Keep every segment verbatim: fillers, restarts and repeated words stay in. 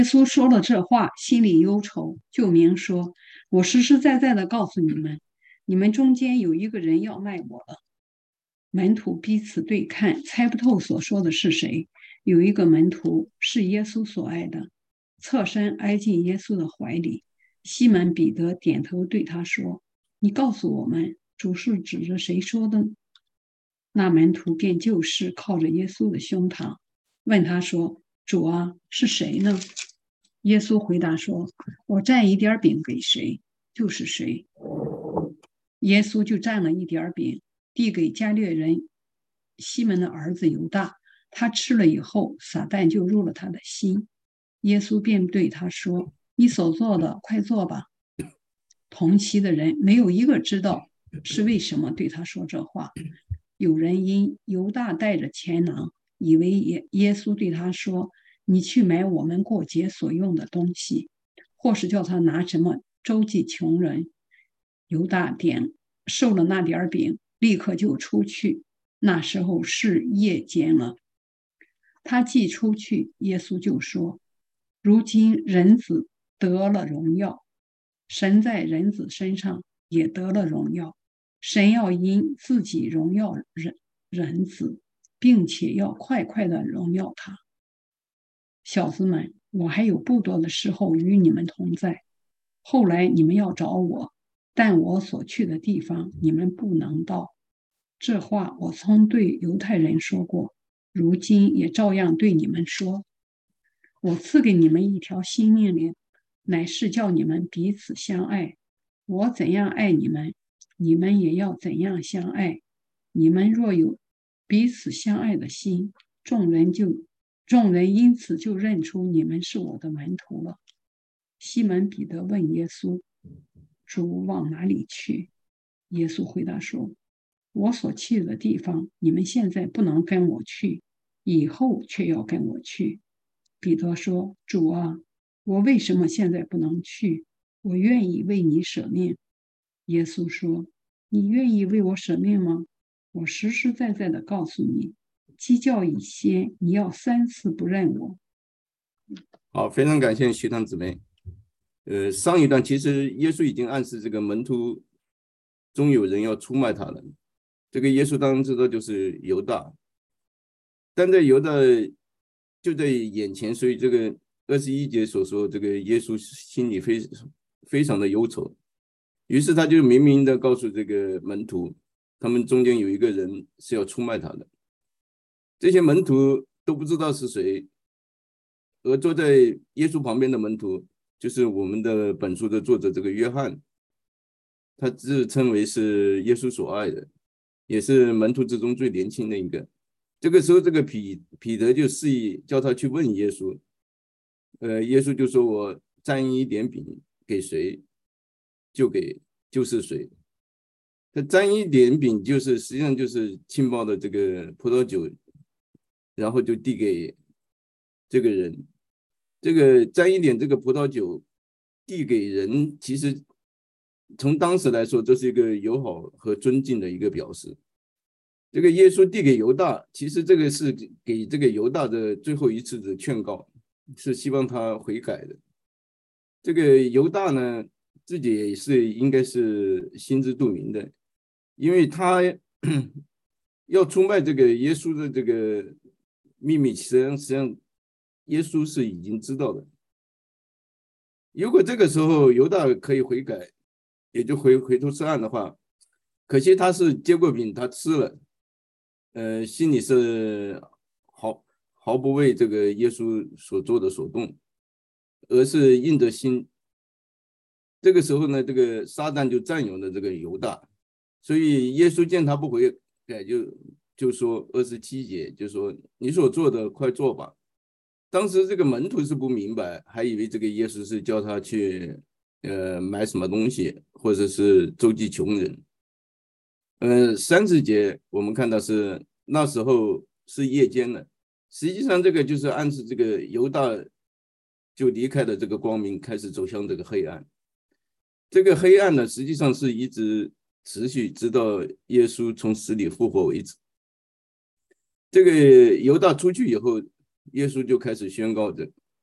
耶稣说了这话，心里忧愁，就明说：我实实在在的告诉你们，你们中间有一个人要卖我了。门徒彼此对看，猜不透所说的是谁。有一个门徒是耶稣所爱的，侧身挨进耶稣的怀里。西门彼得点头对他说：你告诉我们，主是指着谁说的？那门徒便就是靠着耶稣的胸膛，问他说：主啊，是谁呢？耶稣回答说：我蘸一点饼给谁，就是谁。耶稣就蘸了一点饼，递给加略人西门的儿子犹大。他吃了以后，撒旦就入了他的心。耶稣便对他说：你所做的，快做吧。同期的人没有一个知道是为什么对他说这话。有人因犹大带着钱囊，以为耶耶稣对他说：你去买我们过节所用的东西，或是叫他拿什么周济穷人。犹大点受了那点饼，立刻就出去。那时候是夜间了。他既出去，耶稣就说：如今人子得了荣耀，神在人子身上也得了荣耀。神要因自己荣耀人人子，并且要快快的荣耀他。小子们，我还有不多的时候与你们同在，后来你们要找我，但我所去的地方你们不能到。这话我曾对犹太人说过，如今也照样对你们说。我赐给你们一条新命令，乃是叫你们彼此相爱。我怎样爱你们，你们也要怎样相爱。你们若有彼此相爱的心，众人就众人因此就认出你们是我的门徒了。西门彼得问耶稣：主往哪里去？耶稣回答说：我所去的地方，你们现在不能跟我去，以后却要跟我去。彼得说：主啊，我为什么现在不能去？我愿意为你舍命。耶稣说：你愿意为我舍命吗？我实实在在的告诉你，鸡叫以先，你要三次不认我。 好，非常感谢徐堂姊妹。呃，上一段其实耶稣已经暗示这个门徒中有人要出卖他了。这个耶稣当然知道就是犹大，但在犹大就在眼前，所以这个二十一节所说，这个耶稣心里非非常的忧愁。于是他就明明的告诉这个门徒，他们中间有一个人是要出卖他的。这些门徒都不知道是谁，而坐在耶稣旁边的门徒就是我们的本书的作者这个约翰，他自称为是耶稣所爱的，也是门徒之中最年轻的一个。这个时候，这个彼彼得就示意叫他去问耶稣，呃，耶稣就说：我沾一点饼给谁，就给就是谁。他沾一点饼就是实际上就是浸泡的这个葡萄酒，然后就递给这个人。这个沾一点这个葡萄酒递给人，其实从当时来说，这是一个友好和尊敬的一个表示。这个耶稣递给犹大，其实这个是给这个犹大的最后一次的劝告，是希望他悔改的。这个犹大呢，自己也是应该是心知肚明的，因为他要出卖这个耶稣的这个秘密，实际上实际上耶稣是已经知道的。如果这个时候犹大可以悔改，也就回回头是岸的话，可惜他是接过饼，他吃了，呃，心里是毫毫不为这个耶稣所做的所动，而是硬着心。这个时候呢，这个撒旦就占有了这个犹大，所以耶稣见他不悔改，就就说二十七节，就说你所做的快做吧。当时这个门徒是不明白，还以为这个耶稣是叫他去呃买什么东西，或者是周济穷人。呃，三十节我们看到是那时候是夜间了，实际上这个就是暗示这个犹大就离开了这个光明，开始走向这个黑暗。这个黑暗呢，实际上是一直持续直到耶稣从死里复活为止。这个犹大出去以后，耶稣就开始宣告着，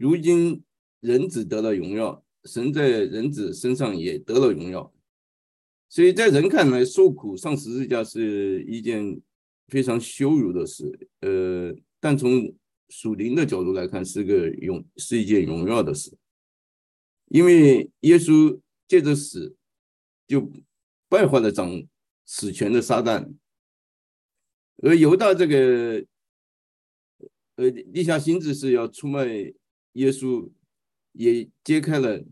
如今人子得了荣耀，神在人子身上也得了荣耀。所以在人看来，受苦上十字架是一件非常羞辱的事，呃，但从属灵的角度来看，是个荣是一件荣耀的事，因为耶稣借着死就败坏了掌死权的撒旦，而犹大这个呃立下心志是要出卖耶稣，也揭开了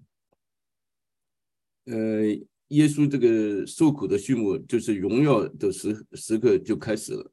呃耶稣这个受苦的序幕，就是荣耀的时时刻就开始了。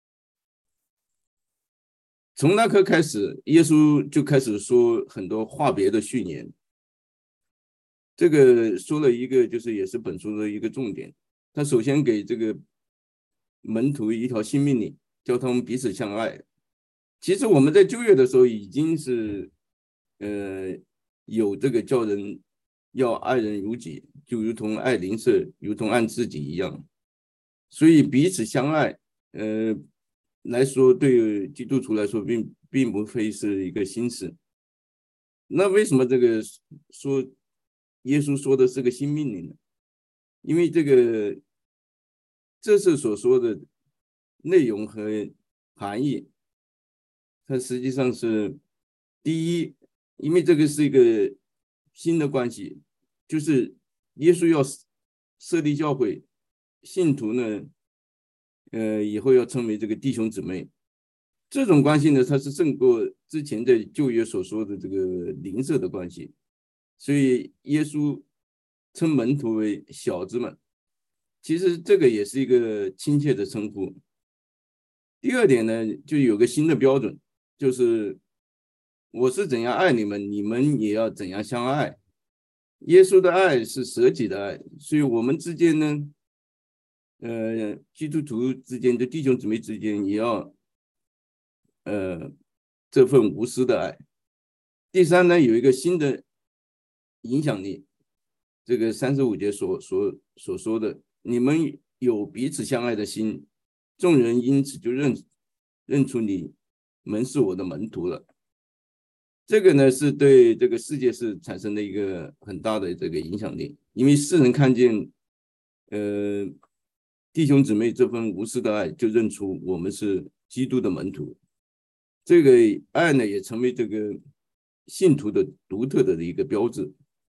从那刻开始，耶稣就开始说很多话别的训言。这个说了一个，就是也是本书的一个重点。他首先给这个门徒一条新命令，叫他们彼此相爱。其实我们在旧约的时候已经是，呃，有这个叫人要爱人如己，就如同爱邻舍，如同爱自己一样。所以彼此相爱，呃，来说对基督徒来说并并不非是一个新事。那为什么这个说耶稣说的是个新命令呢？因为这个这次所说的内容和含义，它实际上是第一，因为这个是一个新的关系，就是耶稣要设立教会，信徒呢，呃，以后要称为这个弟兄姊妹。这种关系呢，它是胜过之前在旧约所说的这个邻舍的关系，所以耶稣称门徒为小子们，其实这个也是一个亲切的称呼。第二点呢，就有个新的标准，就是我是怎样爱你们，你们也要怎样相爱。耶稣的爱是舍己的爱，所以我们之间呢，呃，基督徒之间的弟兄姊妹之间也要呃，这份无私的爱。第三呢，有一个新的影响力，这个三十五节所所所说的，你们有彼此相爱的心，众人因此就认认出你们是我的门徒了。这个呢，是对这个世界是产生了一个很大的这个影响力，因为世人看见，呃，弟兄姊妹这份无私的爱，就认出我们是基督的门徒。这个爱呢，也成为这个信徒的独特的一个标志。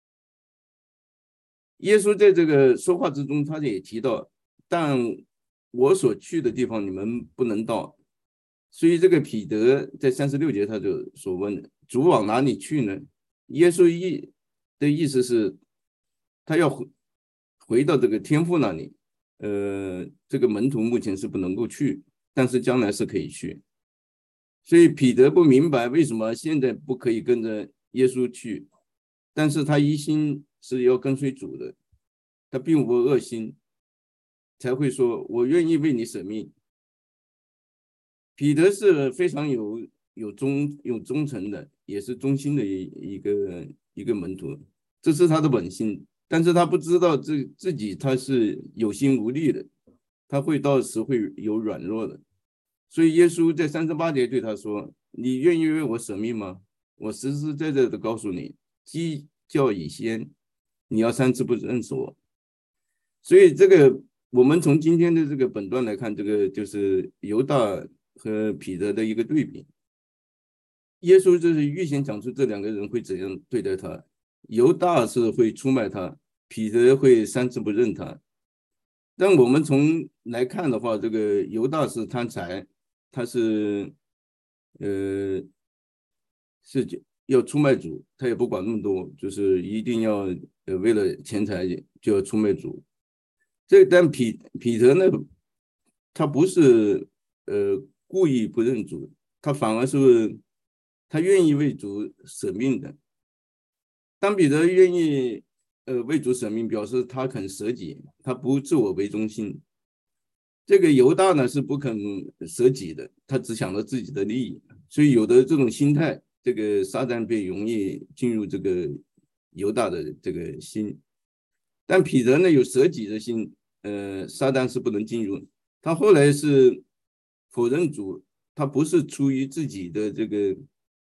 耶稣在这个说话之中，他也提到，但我所去的地方，你们不能到。所以这个彼得在三十六节他就所问：主往哪里去呢？耶稣意的意思是，他要回回到这个天父那里。呃，这个门徒目前是不能够去，但是将来是可以去。所以彼得不明白为什么现在不可以跟着耶稣去，但是他一心是要跟随主的，他并无恶心，才会说我愿意为你舍命。彼得是非常有有忠有忠诚的，也是忠心的一一个一个门徒，这是他的本性，但是他不知道自自己他是有心无力的，他会到时会有软弱的。所以耶稣在三十八节对他说：你愿意为我舍命吗？我实实在在的告诉你，鸡叫以先，你要三次不认识我。所以这个我们从今天的这个本段来看，这个就是犹大和彼得的一个对比。耶稣就是预先讲出这两个人会怎样对待他，犹大是会出卖他，彼得会三次不认他。但我们从来看的话，这个犹大是贪财，他是呃是要出卖主，他也不管那么多，就是一定要呃为了钱财就要出卖主。这但彼彼得呢，他不是呃故意不认主，他反而是他愿意为主舍命的。当彼得愿意呃为主舍命，表示他肯舍己，他不自我为中心。这个犹大呢是不肯舍己的，他只想到自己的利益，所以有的这种心态，这个撒旦便容易进入这个犹大的这个心。但彼得呢有舍己的心，呃，撒旦是不能进入。他后来是否认主，他不是出于自己的这个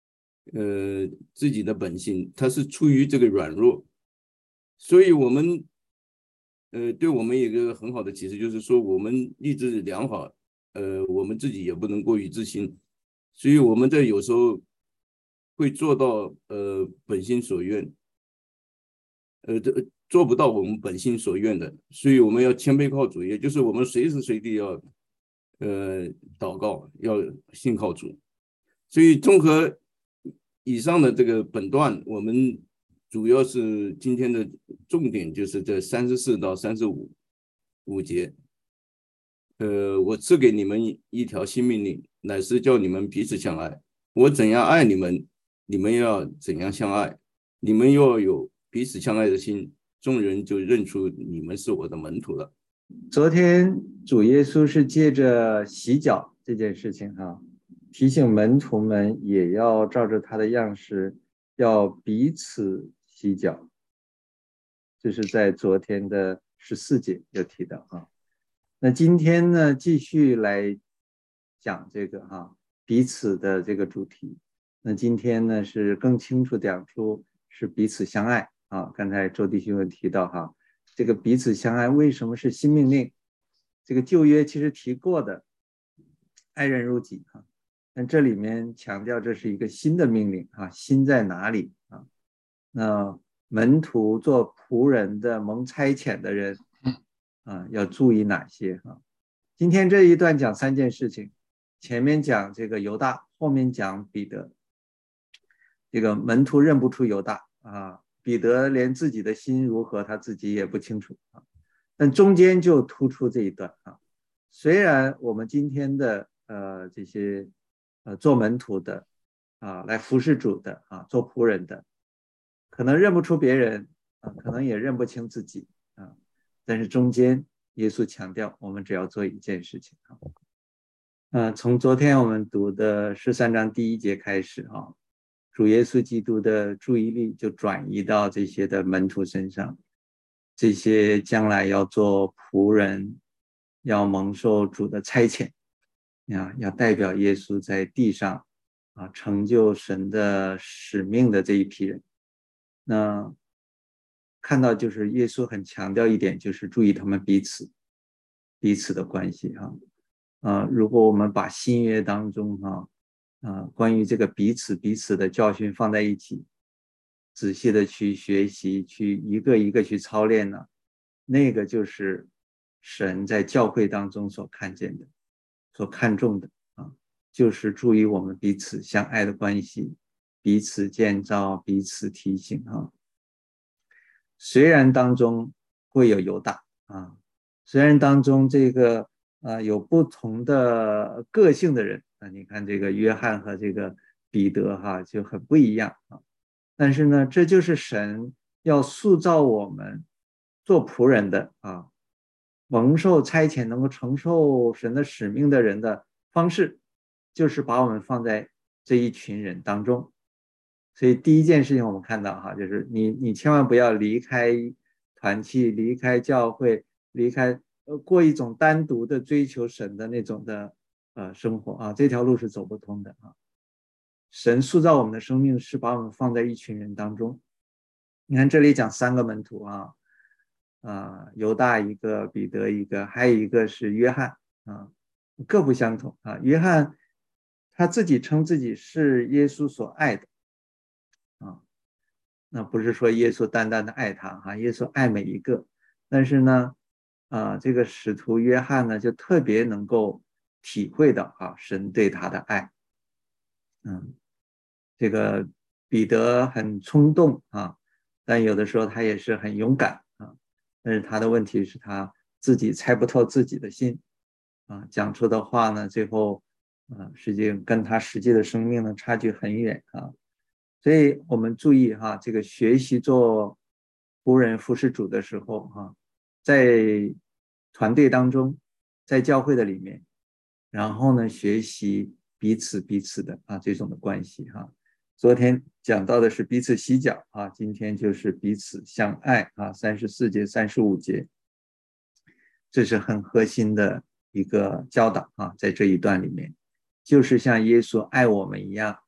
呃自己的本性，他是出于这个软弱，所以我们呃对我们有一个很好的启示，就是说我们立志良好，呃我们自己也不能过于自信，所以我们在有时候会做到呃本心所愿，呃这做不到我们本心所愿的，所以我们要谦卑靠主，也就是我们随时随地要呃祷告，要信靠主。所以综合以上的这个本段，我们主要是今天的重点就是这三十四到三十五五节。呃，我赐给你们一条新命令，乃是叫你们彼此相爱。我怎样爱你们，你们要怎样相爱。你们要有彼此相爱的心，众人就认出你们是我的门徒了。 昨天主耶稣是借着洗脚这件事情哈、啊，提醒门徒们也要照着他的样式，要彼此洗脚。这是在昨天的十四节有提到哈、啊。那今天呢，继续来讲这个哈、啊、彼此的这个主题。那今天呢是更清楚讲出是彼此相爱啊。刚才周弟兄有提到哈、啊，这个彼此相爱为什么是新命令？这个旧约其实提过的，爱人如己啊。但这里面强调这是一个新的命令啊，新在哪里啊？那门徒做仆人的蒙差遣的人啊，要注意哪些啊？今天这一段讲三件事情，前面讲这个犹大，后面讲彼得。这个门徒认不出犹大啊，彼得连自己的心如何他自己也不清楚啊。但中间就突出这一段啊。虽然我们今天的呃这些呃做门徒的啊，来服侍主的啊，做仆人的，可能认不出别人啊，可能也认不清自己啊，但是中间耶稣强调，我们只要做一件事情啊。呃，从昨天我们读的十三章第一节开始啊，主耶稣基督的注意力就转移到这些的门徒身上，这些将来要做仆人，要蒙受主的差遣啊，要代表耶稣在地上啊，成就神的使命的这一批人。那看到就是耶稣很强调一点，就是注意他们彼此彼此的关系哈。啊，如果我们把新约当中哈啊关于这个彼此彼此的教训放在一起，仔细的去学习，去一个一个去操练呢，那个就是神在教会当中所看见的，所看重的啊，就是注意我们彼此相爱的关系，彼此建造，彼此提醒啊。虽然当中会有犹大啊，虽然当中这个呃有不同的个性的人啊，你看这个约翰和这个彼得哈、啊、就很不一样啊，但是呢，这就是神要塑造我们做仆人的啊，蒙受差遣能够承受神的使命的人的方式，就是把我们放在这一群人当中。所以第一件事情我们看到哈，就是你你千万不要离开团契，离开教会，离开呃过一种单独的追求神的那种的呃生活啊，这条路是走不通的啊。神塑造我们的生命是把我们放在一群人当中。你看这里讲三个门徒啊，啊犹大一个，彼得一个，还有一个是约翰啊，各不相同啊。约翰他自己称自己是耶稣所爱的。啊，那不是说耶稣单单的爱他哈，耶稣爱每一个，但是呢，啊，这个使徒约翰呢，就特别能够体会到啊，神对他的爱。嗯，这个彼得很冲动啊，但有的时候他也是很勇敢啊，但是他的问题是他自己猜不透自己的心啊，讲出的话呢，最后啊，实际跟他实际的生命呢差距很远啊。所以我们注意哈，这个学习做仆人服侍主的时候哈，在团队当中，在教会的里面，然后呢，学习彼此彼此的啊这种的关系哈。昨天讲到的是彼此洗脚啊，今天就是彼此相爱啊，三十四节、三十五节，这是很核心的一个教导啊，在这一段里面，就是像耶稣爱我们一样。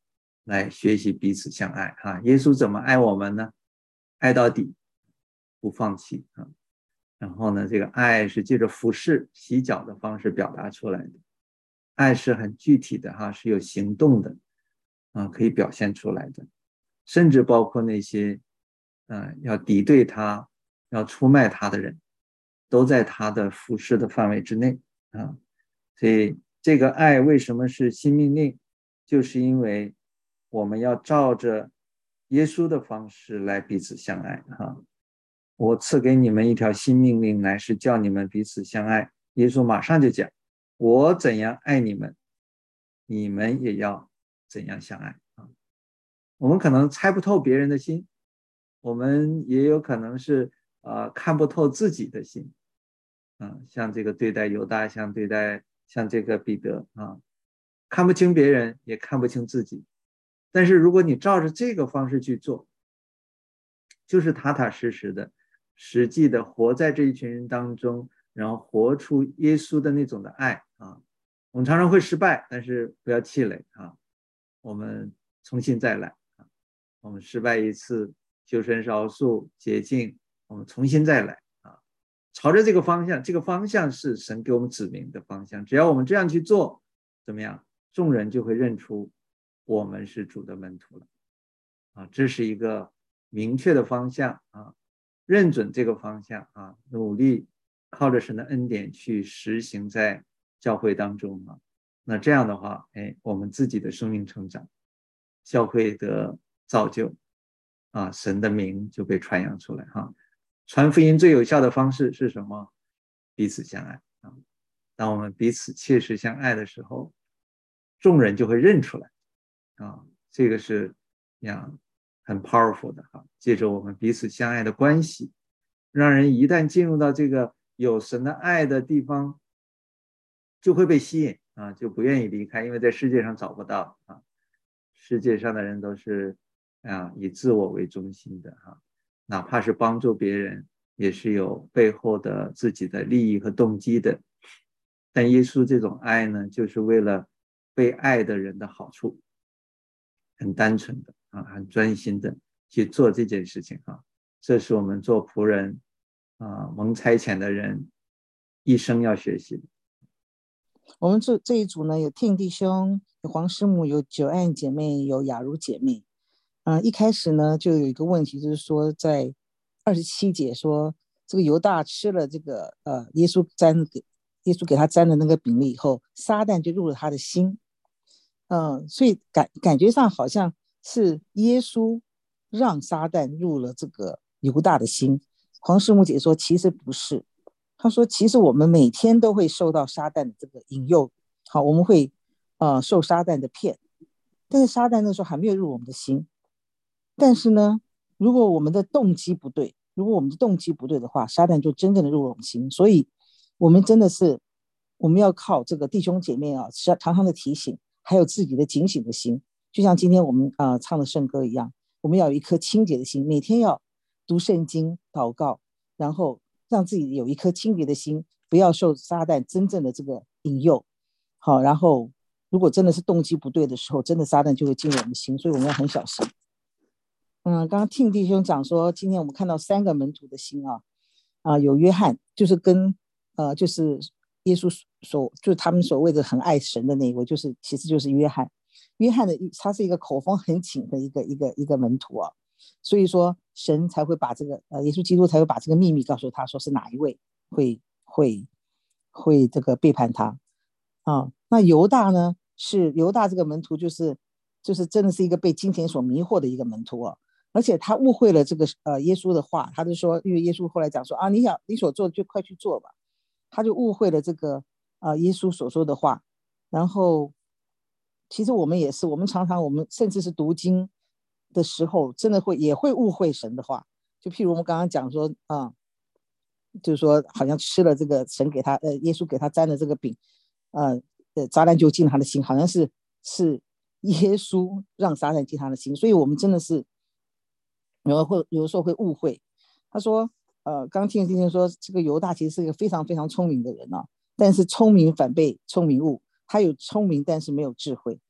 来学习彼此相爱啊。耶稣怎么爱我们呢？爱到底，不放弃啊。然后呢，这个爱是借着服侍、洗脚的方式表达出来的。爱是很具体的哈，是有行动的啊，可以表现出来的。甚至包括那些呃要敌对他、要出卖他的人，都在他的服侍的范围之内啊。所以这个爱为什么是新命令？就是因为我们要照着耶稣的方式来彼此相爱哈。我赐给你们一条新命令，乃是叫你们彼此相爱。耶稣马上就讲，我怎样爱你们，你们也要怎样相爱啊。我们可能猜不透别人的心，我们也有可能是呃看不透自己的心啊，像这个对待犹大，像对待像这个彼得啊，看不清别人，也看不清自己。但是如果你照着这个方式去做，就是踏踏实实的实际的活在这一群人当中，然后活出耶稣的那种的爱啊。我们常常会失败，但是不要气馁啊，我们重新再来啊。我们失败一次，求神饶恕洁净，我们重新再来啊。朝着这个方向，这个方向是神给我们指明的方向，只要我们这样去做，怎么样，众人就会认出我们是主的门徒了啊。这是一个明确的方向啊，认准这个方向啊，努力靠着神的恩典去实行在教会当中啊。那这样的话，哎，我们自己的生命成长，教会的造就啊，神的名就被传扬出来哈。传福音最有效的方式是什么？彼此相爱啊。当我们彼此切实相爱的时候，众人就会认出来啊。这个是样很 powerful 的哈。借着我们彼此相爱的关系，让人一旦进入到这个有神的爱的地方，就会被吸引啊，就不愿意离开，因为在世界上找不到啊。世界上的人都是啊以自我为中心的哈，哪怕是帮助别人，也是有背后的自己的利益和动机的。但耶稣这种爱呢，就是为了被爱的人的好处，很单纯的啊，很专心的去做这件事情啊。这是我们做仆人啊，蒙差遣的人一生要学习的。 我们这这一组呢，有听弟兄，有黄师母，有久安姐妹，有雅茹姐妹。嗯、呃，一开始呢，就有一个问题，就是说在二十七节说，这个犹大吃了这个呃耶稣沾给耶稣给他沾的那个饼了以后，撒旦就入了他的心。嗯、呃，所以感感觉上好像是耶稣让撒旦入了这个犹大的心。黄师母姐说，其实不是。他说其实我们每天都会受到撒旦的这个引诱，好，我们会呃受撒旦的骗，但是撒旦那时候还没有入我们的心。但是呢，如果我们的动机不对，如果我们的动机不对的话，撒旦就真正的入了我们心。所以我们真的是我们要靠这个弟兄姐妹啊，常常的提醒，还有自己的警醒的心，就像今天我们啊、呃、唱的圣歌一样，我们要有一颗清洁的心，每天要读圣经祷告，然后让自己有一颗清洁的心，不要受撒旦真正的这个引诱。好，然后如果真的是动机不对的时候，真的撒旦就会进入我们心，所以我们要很小心。嗯，刚刚听弟兄讲说，今天我们看到三个门徒的心啊，啊，有约翰，就是跟呃，就是耶稣所，就是他们所谓的很爱神的那一位，就是其实就是约翰。约翰的他是一个口风很紧的一个一个一个门徒啊，所以说神才会把这个呃，耶稣基督才会把这个秘密告诉他，说是哪一位会会会这个背叛他啊。那犹大呢，是犹大这个门徒，就是就是真的是一个被金钱所迷惑的一个门徒啊。而且他误会了这个呃耶稣的话，他就说，因为耶稣后来讲说啊，你想你所做的就快去做吧，他就误会了这个呃耶稣所说的话。然后其实我们也是，我们常常我们甚至是读经的时候，真的会也会误会神的话。就譬如我们刚刚讲说啊、呃，就是说好像吃了这个神给他呃耶稣给他沾的这个饼，呃呃撒旦就进他的心，好像是是耶稣让撒旦进他的心，所以我们真的是。有的会有的时候会误会。他说呃刚听听说这个犹大其实是一个非常非常聪明的人啊，但是聪明反被聪明误，他有聪明但是没有智慧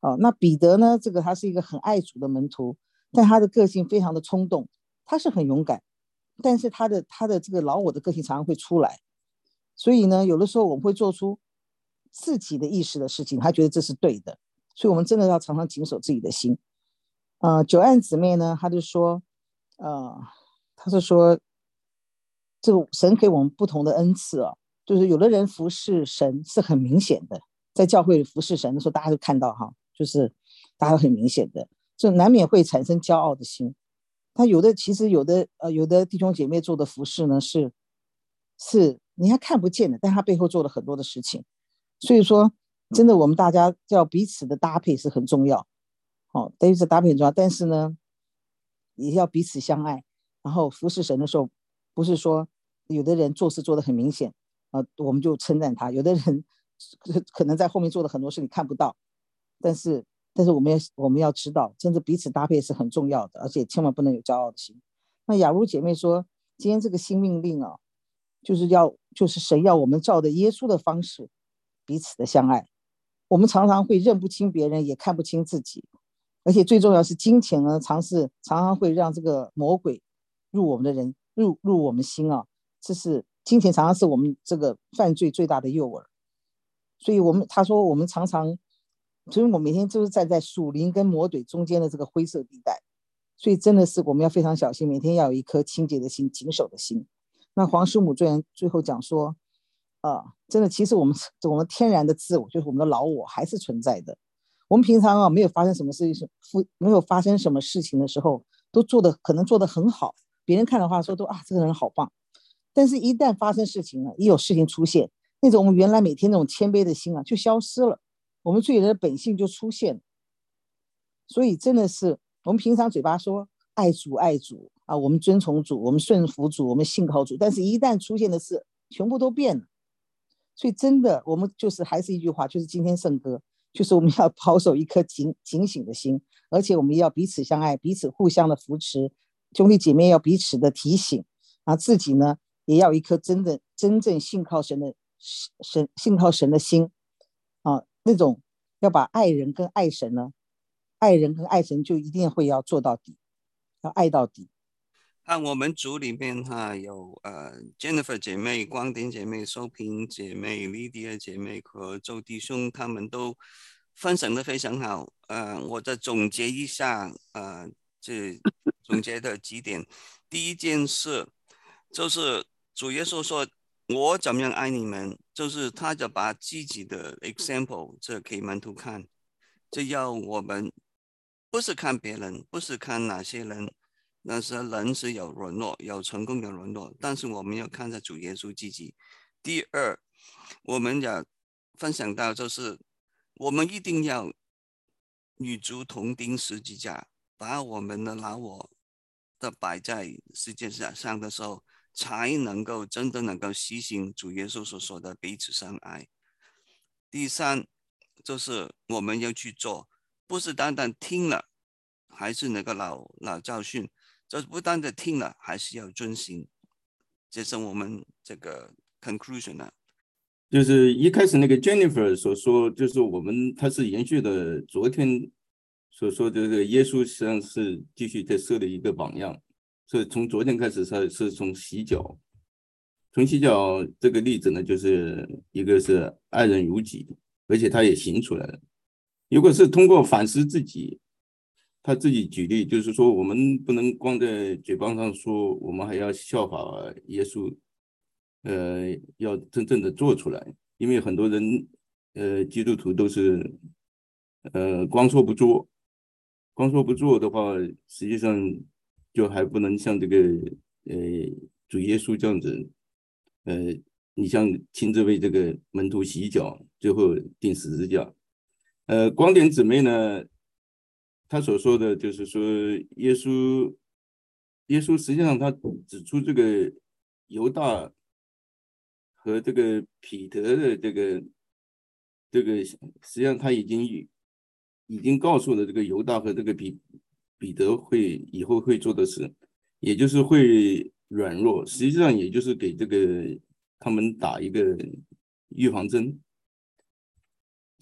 哦，那彼得呢，这个他是一个很爱主的门徒，但他的个性非常的冲动，他是很勇敢，但是他的他的这个老我的个性常常会出来，所以呢，有的时候我们会做出自己的意识的事情，他觉得这是对的，所以我们真的要常常谨守自己的心。呃，九岸姊妹呢，他就说，呃，他是说，这个神给我们不同的恩赐哦，就是有的人服侍神是很明显的，在教会里服侍神的时候，大家都看到哈，就是大家都很明显的，就难免会产生骄傲的心。他有的其实有的呃有的弟兄姐妹做的服侍呢，是是你还看不见的，但他背后做了很多的事情。所以说，真的我们大家要彼此的搭配是很重要。哦，彼此搭配很重要，但是呢，也要彼此相爱。然后服侍神的时候，不是说有的人做事做得很明显，呃，我们就称赞他；有的人可能在后面做的很多事你看不到，但是但是我们要我们要知道，真的彼此搭配是很重要的，而且千万不能有骄傲的心。那雅茹姐妹说，今天这个新命令啊，就是要就是神要我们照着耶稣的方式彼此的相爱。我们常常会认不清别人，也看不清自己。而且最重要是金钱呢，常是常常会让这个魔鬼入我们的人入入我们心啊，这是金钱常常是我们这个犯罪最大的诱饵。所以我们他说我们常常，所以我每天就是站在属灵跟魔鬼中间的这个灰色地带，所以真的是我们要非常小心，每天要有一颗清洁的心，谨守的心。那黄师母最然最后讲说，呃，真的其实我们我们天然的自我，就是我们的老我还是存在的。我们平常啊没有发生什么事情，没有发生什么事情的时候，都做的可能做得很好，别人看的话说都啊这个人好棒。但是一旦发生事情了，一有事情出现，那种我们原来每天那种谦卑的心啊就消失了，我们罪人的本性就出现了。所以真的是我们平常嘴巴说爱主爱主啊，我们遵从主，我们顺服主，我们信靠主，但是一旦出现的事全部都变了。所以真的我们就是还是一句话，就是今天圣歌，就是我们要保守一颗警警醒的心，而且我们要彼此相爱，彼此互相的扶持，兄弟姐妹要彼此的提醒啊，自己呢也要一颗真的真正信靠神的神信靠神的心啊，那种要把爱人跟爱神呢，爱人跟爱神就一定会要做到底，要爱到底。 看我们组里面哈有呃 Jennifer 姐妹、光点姐妹、收平姐妹、Lydia 姐妹和周弟兄，他们都分享得非常好。呃，我再总结一下，呃，这总结的几点。第一件事就是主耶稣说：“我怎么样爱你们？”就是他就把自己的 example 这给门徒看，这要我们不是看别人，不是看哪些人。那时人是有软弱，有成功有软弱，但是我们要看着主耶稣自己。第二，我们要分享到就是我们一定要与主同钉十字架，把我们的老我的摆在十字架上的时候，才能够真的能够实行主耶稣所说的彼此相爱。第三，就是我们要去做，不是单单听了，还是那个老老教训。就是不单的听了，还是要遵行。这是我们这个 conclusion 啊。 就是一开始那个 Jennifer 所说，就是我们他是延续的昨天所说的这个耶稣实际上是继续在设立一个榜样，所以从昨天开始他是从洗脚，从洗脚这个例子呢，就是一个是爱人如己，而且他也行出来了。如果是通过反思自己，他自己举例，就是说我们不能光在嘴巴上说，我们还要效法耶稣，呃，要真正的做出来。因为很多人，呃，基督徒都是，呃，光说不做，光说不做的话，实际上就还不能像这个，呃，主耶稣这样子，呃，你像亲自为这个门徒洗脚，最后钉十字架。呃，光点姊妹呢，他所说的就是说，耶稣，耶稣实际上他指出这个犹大和这个彼得的这个这个，实际上他已经已经告诉了这个犹大和这个彼彼得会以后会做的事，也就是会软弱，实际上也就是给这个他们打一个预防针。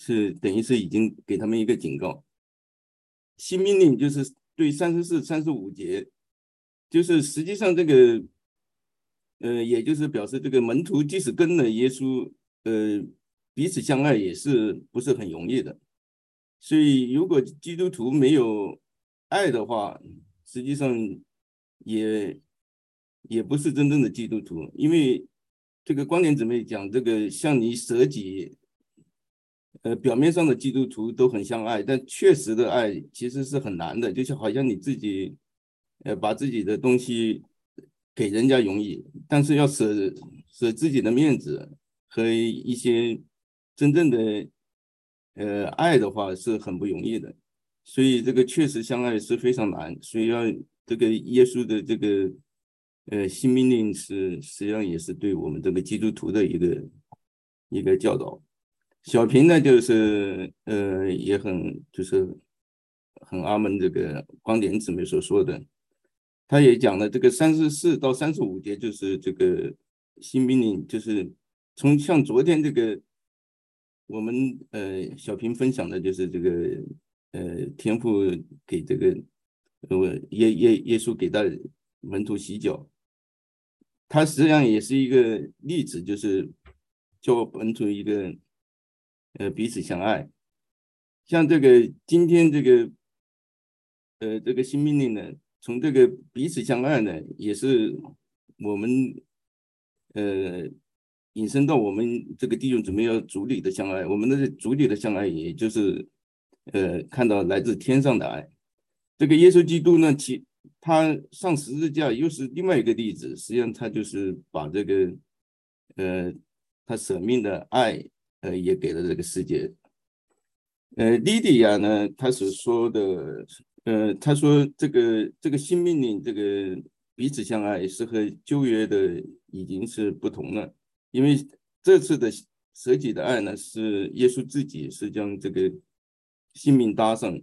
是等于是已经给他们一个警告。新命令就是对三十四、三十五节，就是实际上这个，呃，也就是表示这个门徒即使跟了耶稣，呃，彼此相爱也是不是很容易的。所以如果基督徒没有爱的话，实际上也也不是真正的基督徒，因为这个光点姊妹讲这个向你舍己，呃，表面上的基督徒都很相爱，但确实的爱其实是很难的，就是好像你自己，呃，把自己的东西给人家容易，但是要舍舍自己的面子和一些真正的呃爱的话是很不容易的，所以这个确实相爱是非常难，所以要这个耶稣的这个呃新命令是实际上也是对我们这个基督徒的一个一个教导。小平呢，就是呃也很就是很阿门这个光点姊妹所说的，他也讲了这个三十四到三十五节，就是这个新命令，就是从像昨天这个我们呃小平分享的，就是这个呃天父给这个呃耶耶耶稣给到门徒洗脚，他实际上也是一个例子，就是教门徒一个。呃，彼此相爱，像这个今天这个，呃，这个新命令呢，从这个彼此相爱呢，也是我们呃引申到我们这个弟兄姊妹要主里的相爱，我们的主里的相爱，也就是呃看到来自天上的爱。这个耶稣基督呢，其他上十字架又是另外一个例子，实际上他就是把这个呃他舍命的爱。呃，也给了这个世界。呃，莉迪亚呢，他所说的，呃，他说这个这个新命令，这个彼此相爱是和旧约的已经是不同了，因为这次的舍己的爱呢，是耶稣自己是将这个性命搭上，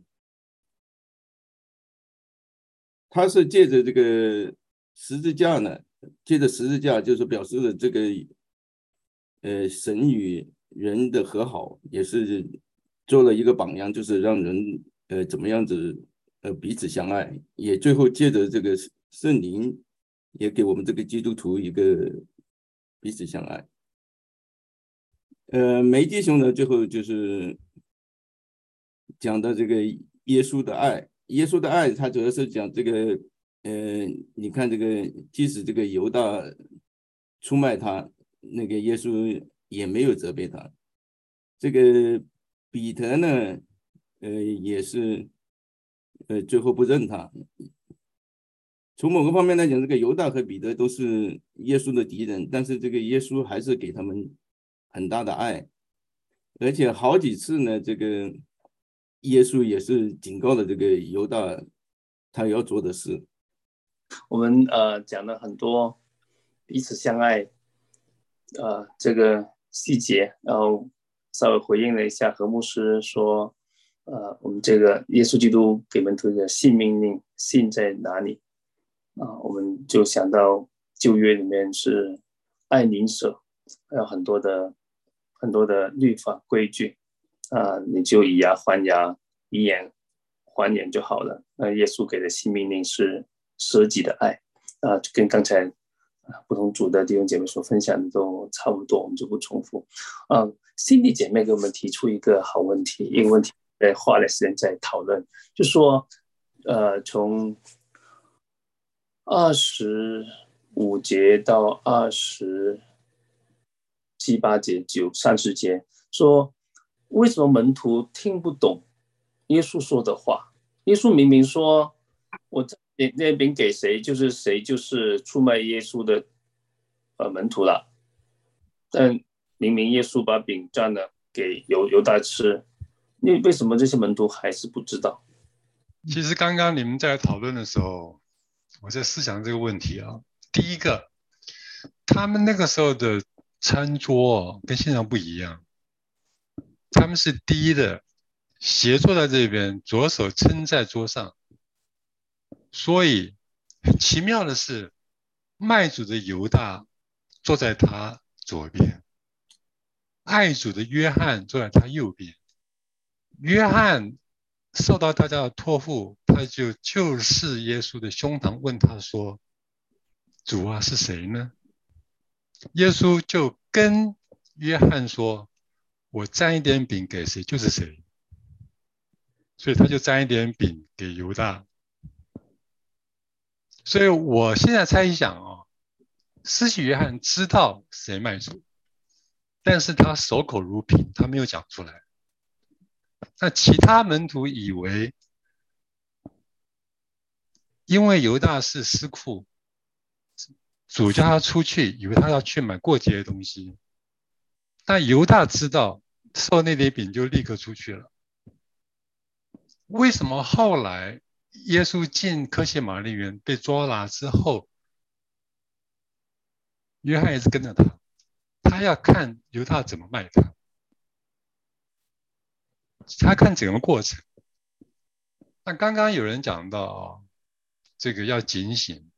他是借着这个十字架呢，借着十字架就是表示了这个，呃，神与人的和好，也是做了一个榜样，就是让人呃怎么样子呃彼此相爱，也最后借着这个圣灵，也给我们这个基督徒一个彼此相爱。呃，梅弟兄呢，最后就是讲到这个耶稣的爱，耶稣的爱，他主要是讲这个，呃，你看这个，即使这个犹大出卖他，那个耶稣也没有责备他。这个彼得呢，呃，也是，呃，最后不认他。从某个方面来讲，这个犹大和彼得都是耶稣的敌人，但是这个耶稣还是给他们很大的爱，而且好几次呢，这个耶稣也是警告了这个犹大他要做的事。 我们呃讲了很多彼此相爱呃这个细节，然后稍微回应了一下何牧师说，呃我们这个耶稣基督给门徒的信命令，信在哪里啊？我们就想到旧约里面是爱邻舍，还有很多的很多的律法规矩啊，你就以牙还牙，以眼还眼就好了。那耶稣给的新命令是舍己的爱啊，跟刚才不同组的弟兄姐妹所分享的都差不多，我们就不重复。啊，心理姐妹给我们提出一个好问题，一个问题，在花了时间在讨论，就说，呃，从二十五节到二十七八节、九三十节，说为什么门徒听不懂耶稣说的话？耶稣明明说，我这那饼给谁，就是谁就是出卖耶稣的呃门徒了。但明明耶稣把饼蘸了给犹犹大吃，那为什么这些门徒还是不知道？ 其实刚刚你们在讨论的时候，我在思想这个问题啊。第一个，他们那个时候的餐桌跟现在不一样，他们是低的，斜坐在这边，左手撑在桌上。所以很奇妙的是，卖主的犹大坐在他左边，爱主的约翰坐在他右边。 约翰受到大家的托付，他就就是耶稣的胸膛，问他说：“主啊，是谁呢？”耶稣就跟约翰说：“我沾一点饼给谁就是谁。”所以他就沾一点饼给犹大。所以我现在猜想啊，施洗约翰知道谁卖主，但是他守口如瓶，他没有讲出来。那其他门徒以为，因为犹大是司库，主叫他出去，以为他要去买过节的东西。但犹大知道，受那点饼就立刻出去了。为什么后来耶稣进客西马尼园被捉拿之后，约翰也是跟着他，他要看犹大怎么卖他，他看整个过程。那刚刚有人讲到啊，这个要警醒，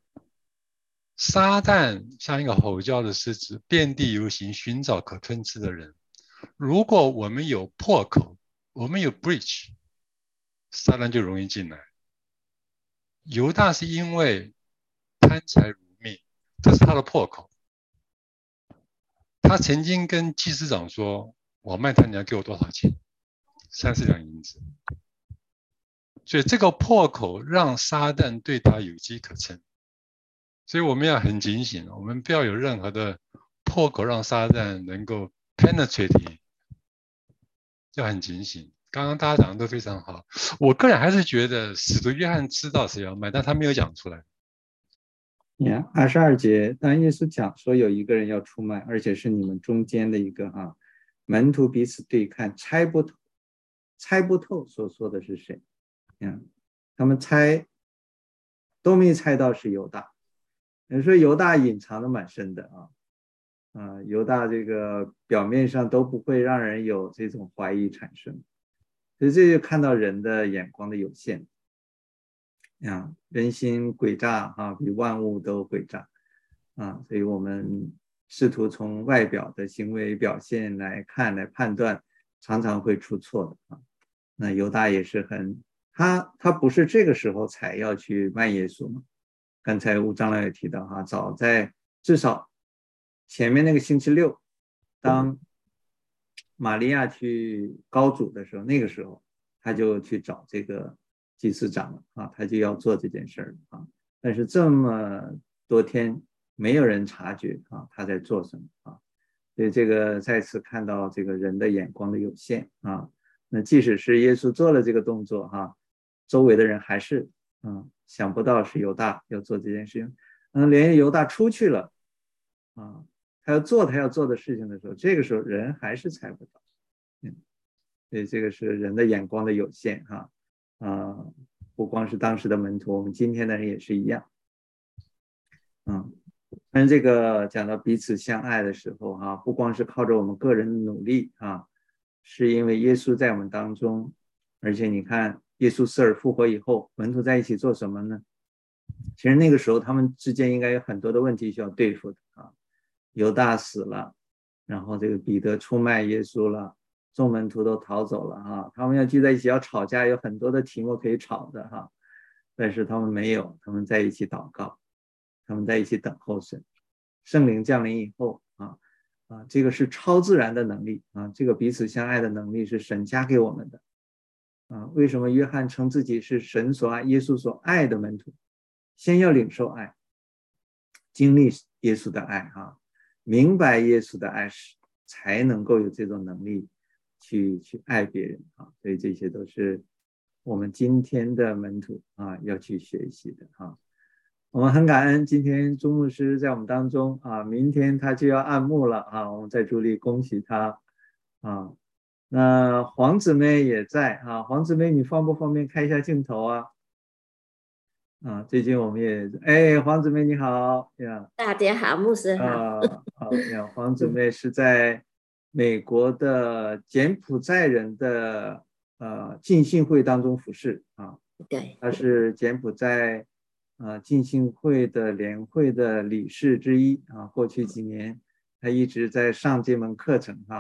撒旦像一个吼叫的狮子，遍地游行，寻找可吞吃的人。如果我们有破口，我们有 breach， 撒旦就容易进来。犹大是因为贪财如命，这是他的破口。他曾经跟祭司长说：“我卖他，你要给我多少钱？三四两银子。”所以这个破口让撒旦对他有机可乘。所以我们要很警醒，我们不要有任何的破口让撒旦能够 penetrate， 要很警醒。刚刚大家讲的都非常好，我个人还是觉得使徒约翰知道谁要卖，但他没有讲出来。 你看二十二节，当耶稣讲说有一个人要出卖，而且是你们中间的一个哈、啊，门徒彼此对看，猜不透，猜不透所说的是谁。嗯，他们猜都没猜到是犹大。你说犹大隐藏的蛮深的啊，啊，犹大这个表面上都不会让人有这种怀疑产生，所以这就看到人的眼光的有限。啊，人心诡诈啊，比万物都诡诈啊，所以我们试图从外表的行为表现来看来判断，常常会出错的啊。那犹大也是很，他他不是这个时候才要去卖耶稣吗？刚才吴长老也提到哈，早在至少前面那个星期六，当玛利亚去高主的时候，那个时候他就去找这个祭司长了啊，他就要做这件事儿啊。但是这么多天没有人察觉啊他在做什么啊，所以这个再次看到这个人的眼光的有限啊。那即使是耶稣做了这个动作哈、啊，周围的人还是嗯想不到是犹大要做这件事情。嗯，连犹大出去了啊，他要做他要做的事情的时候，这个时候人还是猜不到。嗯，所以这个是人的眼光的有限哈。啊，不光是当时的门徒，我们今天的人也是一样。嗯，但是这个讲到彼此相爱的时候哈、啊，不光是靠着我们个人的努力啊，是因为耶稣在我们当中。而且你看耶稣死而复活以后，门徒在一起做什么呢？其实那个时候他们之间应该有很多的问题需要对付的啊。犹大死了，然后这个彼得出卖耶稣了，众门徒都逃走了哈，他们要聚在一起要吵架，有很多的题目可以吵的哈，但是他们没有，他们在一起祷告，他们在一起等候神，圣灵降临以后啊啊，这个是超自然的能力啊，这个彼此相爱的能力是神加给我们的啊。为什么约翰称自己是神所爱、耶稣所爱的门徒？先要领受爱，经历耶稣的爱啊，明白耶稣的爱时，才能够有这种能力去去爱别人啊。所以这些都是我们今天的门徒啊要去学习的啊。我们很感恩今天钟牧师在我们当中啊，明天他就要按牧了啊，我们在主里恭喜他啊。那黄姊妹也在啊，黄姊妹你方不方便开一下镜头啊？啊，最近我们也哎，黄姊妹你好呀！ 大家好，牧师好。 啊，好呀，黄姊妹是在美国的柬埔寨人的呃浸信会当中服侍啊。 对， 她是柬埔寨呃浸信会的联会的理事之一啊。过去几年，她一直在上这门课程哈、啊，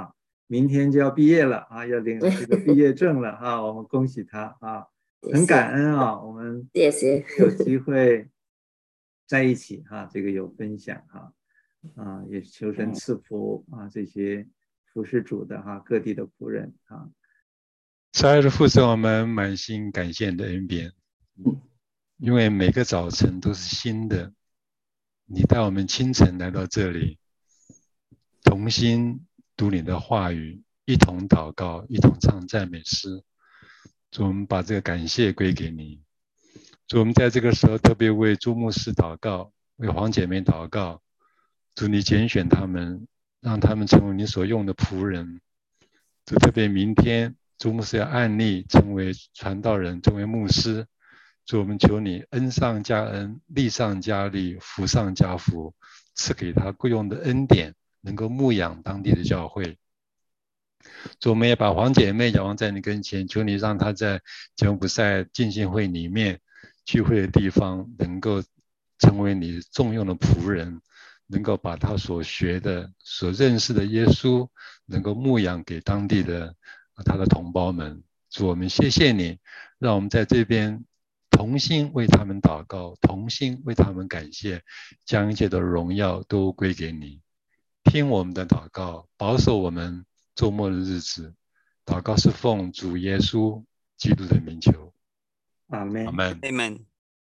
明天就要毕业了啊，要领这个毕业证了啊，我们恭喜他啊，很感恩啊，我们谢谢， 有机会在一起哈、啊，这个有分享哈、啊，啊，也求神赐福啊，这些服侍主的哈、啊，各地的仆人啊。 慈爱的父神，我们满心感谢你的恩典，因为每个早晨都是新的，你带我们清晨来到这里，同心读你的话语，一同祷告，一同唱赞美诗。主，我们把这个感谢归给你。主，我们在这个时候特别为朱牧师祷告，为黄姐妹祷告。主，你拣选他们，让他们成为你所用的仆人。主，特别明天朱牧师要按立成为传道人，成为牧师。主，我们求你恩上加恩，利上加利，福上加福，赐给他各用的恩典，能够牧养当地的教会。主，我们也把黄姐妹仰望在你跟前，求你让她在柬埔寨浸信会里面聚会的地方，能够成为你重用的仆人，能够把她所学的、所认识的耶稣，能够牧养给当地的她的同胞们。主，我们谢谢你，让我们在这边同心为他们祷告，同心为他们感谢，将一切的荣耀都归给你。听我们的祷告，保守我们周末的日子。祷告是奉主耶稣基督的名求。 阿们。 阿们。 Amen。